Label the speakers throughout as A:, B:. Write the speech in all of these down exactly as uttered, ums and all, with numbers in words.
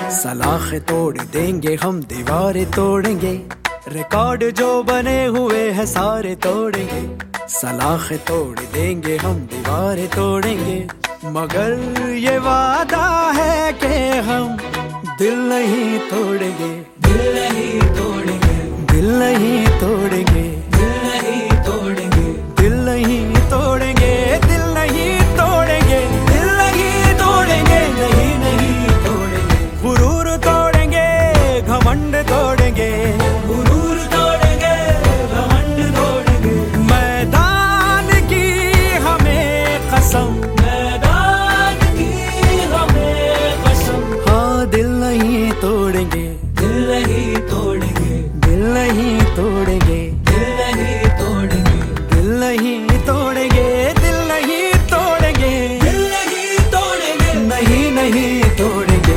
A: सलाखें तोड़ देंगे हम, दीवारें तोड़ेंगे, रिकॉर्ड जो बने हुए हैं सारे तोड़ेंगे। सलाखें तोड़ देंगे हम, दीवारें तोड़ेंगे, मगर ये वादा है कि हम दिल नहीं तोड़ेंगे। दिल नहीं तोड़ेंगे, दिल नहीं तोड़ेंगे, दिल नहीं तोड़ेंगे, दिल नहीं तोड़ेंगे, दिल नहीं तोड़ेंगे, दिल नहीं तोड़ेंगे, नहीं नहीं तोड़ेंगे। गुरूर तोड़ेंगे, घमंड तोड़ेंगे, गुरूर तोड़ेंगे, घमंड तोड़ेंगे। मैदान की हमें कसम, मैदान की हमें कसम। हाँ दिल नहीं तोड़ेंगे, दिल नहीं तोड़ेंगे, दिल नहीं तोड़ेंगे, दिल नहीं तोड़ेंगे, दिल नहीं तोड़ेंगे, दिल नहीं तोड़ेंगे, दिल नहीं तोड़ेंगे, नहीं नहीं तोड़ेंगे।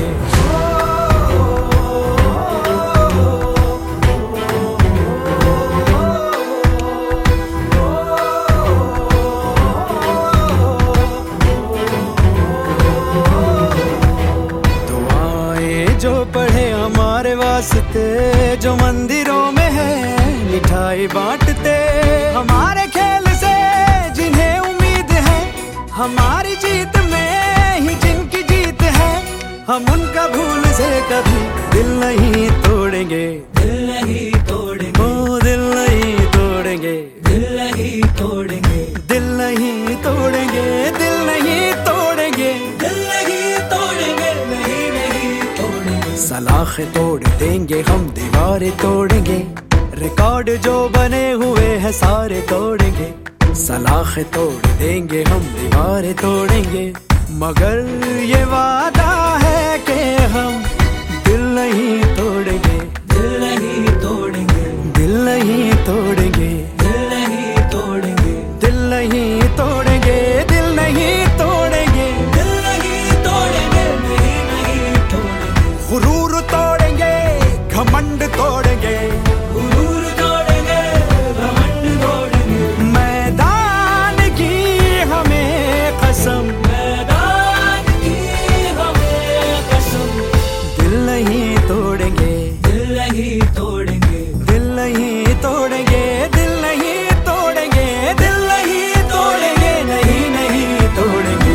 A: दुआएं जो पढ़े हमारे वास्ते, जो मंदिरों में है मिठाई बांटते, हमारे खेल से जिन्हें उम्मीद है, हमारी जीत में ही जिनकी जीत है, हम उनका भूल से कभी दिल नहीं तोड़ेंगे। दिल नहीं तोड़ेंगे, ओ दिल नहीं तोड़ेंगे, दिल नहीं तोड़ेंगे, दिल नहीं तोड़ेंगे, दिल नहीं तोड़ेंगे, दिल नहीं तोड़ेंगे, नहीं नहीं तोड़ेंगे। सलाखें तोड़ देंगे हम, दीवारें तोड़ेंगे, रिकॉर्ड जो बने हुए हैं सारे तोड़ेंगे। सलाखें तोड़ देंगे हम, दीवारें तोड़ेंगे, मगर ये वादा है कि हम दिल नहीं तोड़ेंगे। दिल नहीं तोड़ेंगे, दिल नहीं तोड़ेंगे, दिल नहीं तोड़ेंगे, दिल नहीं तोड़ेंगे, दिल नहीं तोड़ेंगे, दिल नहीं तोड़ेंगे, नहीं नहीं तोड़ेंगे। गुरूर तोड़ेंगे, घमंड तोड़ेंगे, गुरूर तोड़ेंगे, घमंड तोड़ेंगे। मैदान की हमें कसम, मैदान की हमें कसम। दिल नहीं तोड़ेंगे, दिल नहीं तोड़ेंगे, दिल नहीं तोड़ेंगे, दिल नहीं तोड़ेंगे, दिल नहीं तोड़ेंगे, नहीं नहीं तोड़ेंगे।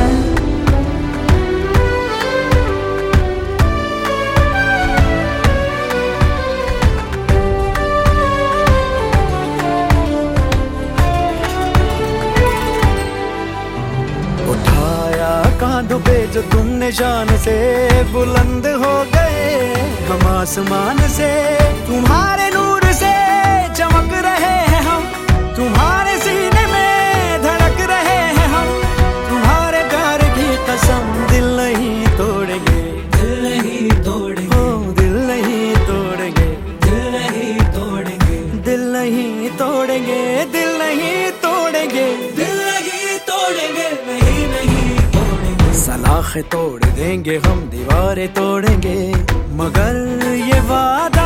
A: उठाया कांधों पे जो तुमने शान से, बुलंद हो गए हम आसमान से, तुम्हारे नूर से चमक रहे हैं हम, तुम्हारे सीने में धड़क रहे हैं हम, तुम्हारे प्यार की कसम दिल नहीं तोड़ेंगे। दिल नहीं तोड़ेंगे, ओ दिल नहीं तोड़ेंगे, दिल नहीं तोड़ेंगे, दिल नहीं तोड़ेंगे, दिल नहीं तोड़ेंगे, दिल नहीं तोड़ेंगे, नहीं नहीं तोड़ेंगे। सलाखें तोड़ देंगे हम, दीवारें तोड़ेंगे, मगर ये वादा